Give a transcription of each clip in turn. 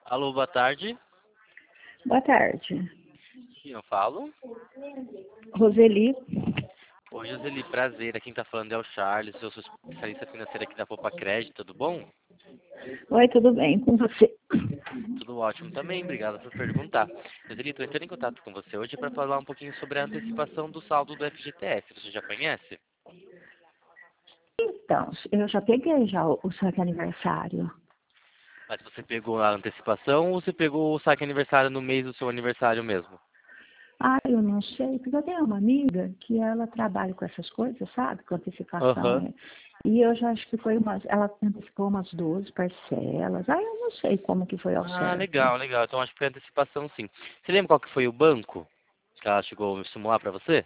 Alô, boa tarde. Boa tarde. Quem eu falo? Roseli. Oi, Joseli, prazer. Quem tá falando é o Charles, eu sou especialista financeira aqui da Poupa Crédito, tudo bom? Oi, tudo bem com você? Tudo ótimo também, obrigado por perguntar. Joseli, tô entrando em contato com você hoje para falar um pouquinho sobre a antecipação do saldo do FGTS. Você já conhece? Então, eu já peguei já o saque aniversário. Mas você pegou a antecipação ou você pegou o saque aniversário no mês do seu aniversário mesmo? Ah, eu não sei, porque eu tenho uma amiga que ela trabalha com essas coisas, sabe? Com antecipação, Aham. né? E eu já acho que foi ela antecipou umas 12 parcelas. Ah, eu não sei como que foi ao Ah, certo. legal, legal. Então acho que foi antecipação sim. Você lembra qual que foi o banco que ela chegou a simular para você?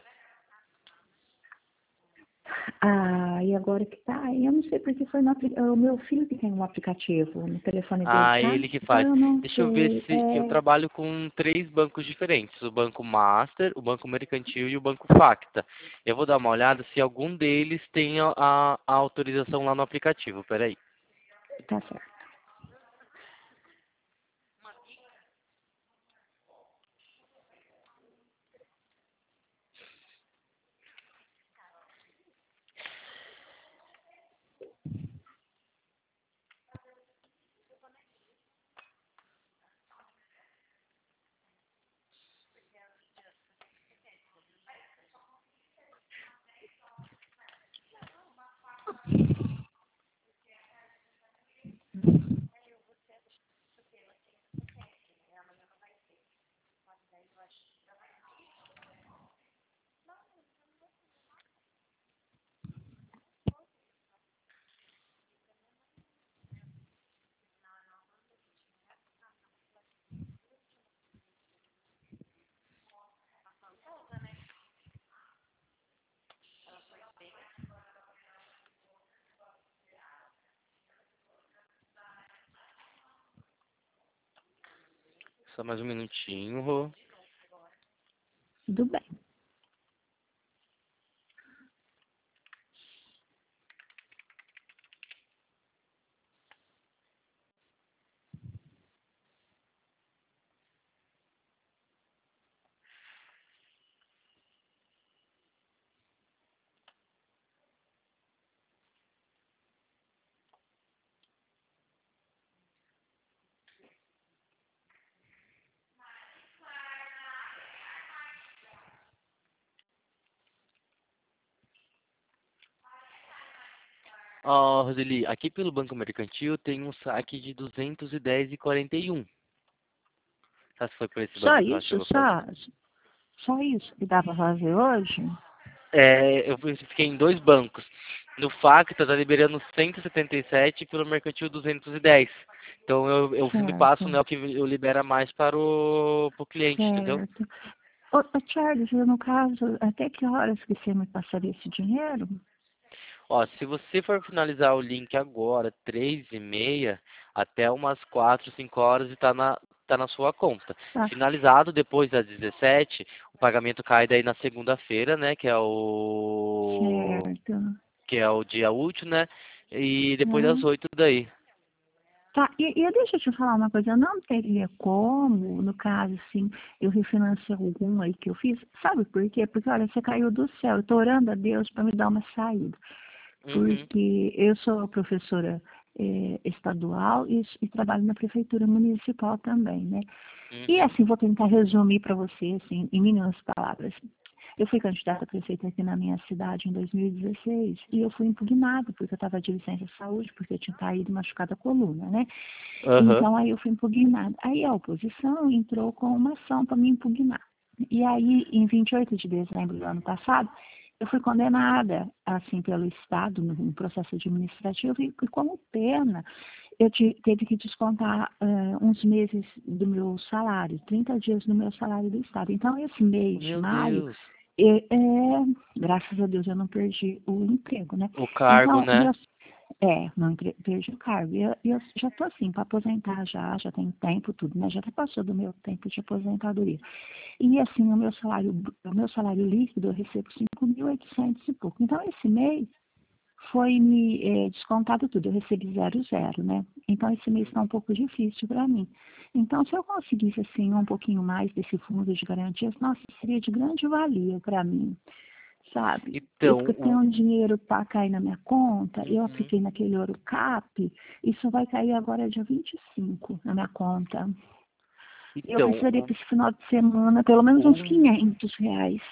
Ah, e agora que tá, eu não sei porque foi o meu filho que tem um aplicativo no telefone dele, Ah, sabe? ele que Então faz. eu não Deixa eu ver sei. se eu trabalho com três bancos diferentes, o Banco Master, o Banco Mercantil e o Banco Facta. Eu vou dar uma olhada se algum deles tem a autorização lá no aplicativo. Peraí. Tá certo. Só mais um minutinho, Rô. Tudo bem. Ó, Roseli, aqui pelo Banco Mercantil tem um saque de 210,41. Sabe se foi por esse Só banco que ela isso? chegou a fazer? Só isso que dá para fazer hoje? Eu fiquei em dois bancos. No Facta tá liberando 177 e pelo Mercantil 210. Então eu sempre passo, Certo, né, o que eu libera mais para o cliente, entendeu? certo. Ô, Charles, eu, no caso, até que horas que você me passaria esse dinheiro? Ó, se você for finalizar o link agora, 3h30, até umas 4, 5 horas e tá na sua conta. Tá Finalizado depois das 17, o pagamento cai daí na segunda-feira, né, certo. que é o dia útil, né? E depois das Hum. 8 daí. Tá, e deixa eu te falar uma coisa, eu não teria como, no caso, assim, eu refinanciar algum aí que eu fiz, sabe por quê? Porque, olha, você caiu do céu, eu tô orando a Deus para me dar uma saída. Uhum, Porque eu sou professora estadual e trabalho na prefeitura municipal também, né? E uhum. assim, vou tentar resumir para você, assim, em mínimas palavras. Eu fui candidata a prefeita aqui na minha cidade em 2016 e eu fui impugnada, porque eu estava de licença de saúde, porque eu tinha caído e machucado a coluna, né? Aham. Então, aí eu fui impugnada. Aí a oposição entrou com uma ação para me impugnar. E aí, em 28 de dezembro do ano passado, eu fui condenada, assim, pelo Estado, num processo administrativo, e como pena, teve que descontar uns meses do meu salário, 30 dias do meu salário do Estado. Então, esse mês de Meu maio, Deus. graças a Deus eu não perdi o emprego, né? O cargo, Então, né? não perdi o cargo. Eu já estou assim, para aposentar já tem tempo, tudo, né? Já até passou do meu tempo de aposentadoria. E assim, o meu salário líquido eu recebo 5.800 e pouco. Então, esse mês foi me descontado tudo. Eu recebi 00, né? Então, esse mês está um pouco difícil para mim. Então, se eu conseguisse, assim, um pouquinho mais desse fundo de garantias, nossa, seria de grande valia para mim, sabe? Eu Então, porque tenho um dinheiro para cair na minha conta, eu uhum. apliquei naquele Ouro Cap, isso vai cair agora dia 25 na minha conta. Eu Então, precisaria para esse final de semana, pelo menos uns o, R$ 500.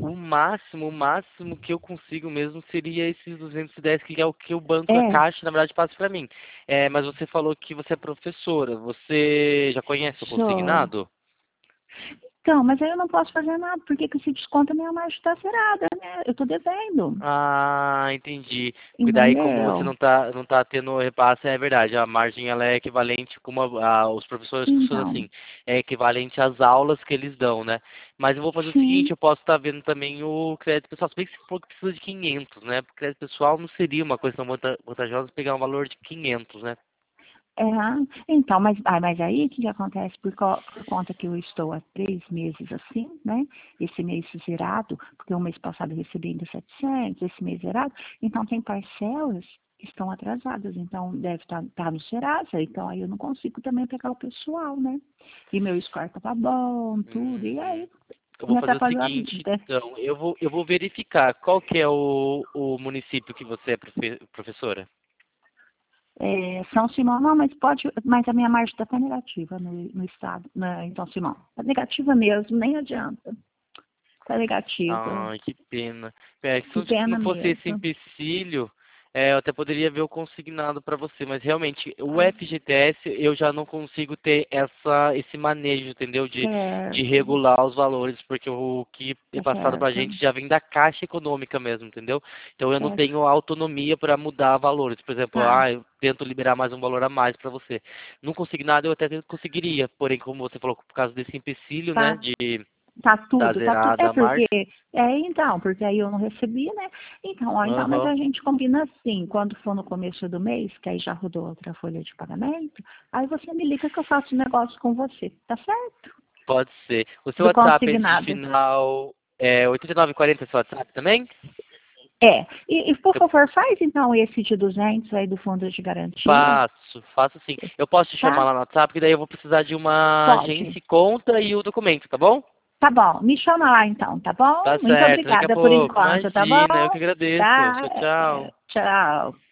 o máximo que eu consigo mesmo seria esses 210, que é o que o banco, a É, Caixa, na verdade, passa para mim. Mas você falou que você é professora. Você já conhece o só. consignado? Então, mas aí eu não posso fazer nada, porque que se desconta minha margem está zerada, né? Eu estou devendo, Ah, entendi. Porque daí, como você entendeu? não tá tendo repasse, é verdade, a margem ela é equivalente, como os professores funcionam Então, assim, é equivalente às aulas que eles dão, né? Mas eu vou fazer o seguinte, sim, eu posso estar vendo também o crédito pessoal, se bem que se for que precisa de 500, né? O crédito pessoal não seria uma coisa tão vantajosa pegar um valor de 500, né? é, então, mas aí o que acontece por conta que eu estou há 3 meses assim, né? Esse mês zerado, porque o mês passado eu recebi ainda 700, esse mês zerado, então tem parcelas que estão atrasadas, então deve estar no Serasa, então aí eu não consigo também pegar o pessoal, né? E meu score estava bom, tudo, e Uhum. aí Eu vou me fazer o atrapalhou a seguinte, vida. então, eu vou verificar qual que é o município que você é professora. São Simão, não, mas a minha margem está negativa no estado, em São Simão. Está negativa mesmo, nem adianta. Está negativa. Ai, que pena. Que Se não pena fosse esse mesmo. empecilho, eu até poderia ver o consignado para você, mas realmente o FGTS eu já não consigo ter esse manejo, entendeu? De Certo, regular os valores, porque o que é tá passado para a certo, gente já vem da Caixa Econômica mesmo, entendeu? Então eu não certo. tenho autonomia para mudar valores. Por exemplo, Tá, eu tento liberar mais um valor a mais para você. No consignado eu até conseguiria, porém, como você falou, por causa desse empecilho, né, tá, de tá da tudo, tá tudo. zerada a Porque, margem. então, porque aí eu não recebi, né? Então, ó, então, mas Aham. a gente combina assim, quando for no começo do mês, que aí já rodou outra folha de pagamento, aí você me liga que eu faço um negócio com você, tá certo? Pode ser. O seu Do WhatsApp, esse de consignado. final 8940, é seu WhatsApp também? E por Eu favor, faz então esse de 200 aí do fundo de garantia, faço sim. Eu posso te chamar tá? lá no WhatsApp, que daí eu vou precisar de uma Pode. agência, e conta e o documento, tá bom? Tá bom, me chama lá então, tá bom? Tá Muito certo, daqui a obrigada por pouco. enquanto, tá bom? Imagina, eu que agradeço. Tá, Tchau, tchau. tchau.